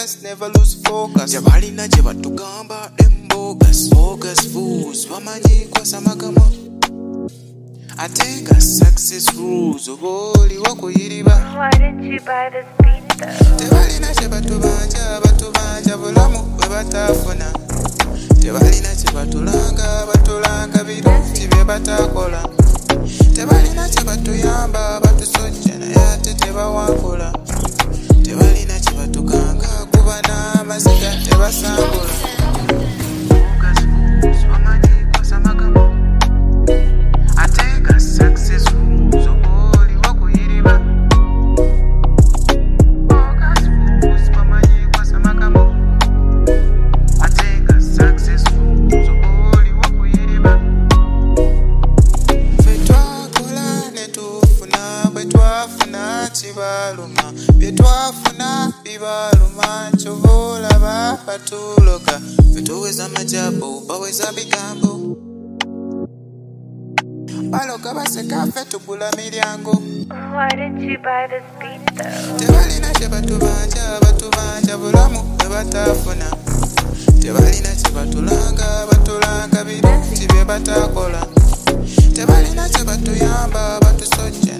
just never lose focus. Tebalina kye batugamba them bogus fools bamanyi kwasa magama ate nga success rules oba oliwo kuyiriba. Why didn't you buy this beat though? Tebalina kye batubanja bulamu bwe batafuna. Tebalina kye batulanga birungi bye batakola. Tebalina kye batuyamba batusojja naye ate tebawangula. Tebalina kye batuganga kuba n'amaziga tebasangula. Byetwafuna bibaluma nchobola batuloka fetuweza majabu baweza bigambo baloka baseka fetugula milyango. Why didn't you buy this beat though? Tebalina kye batubanja bulamu bwe batafuna. Tebalina kye batulanga birungi bye batakola. Tebalina kye batuyamba batusojja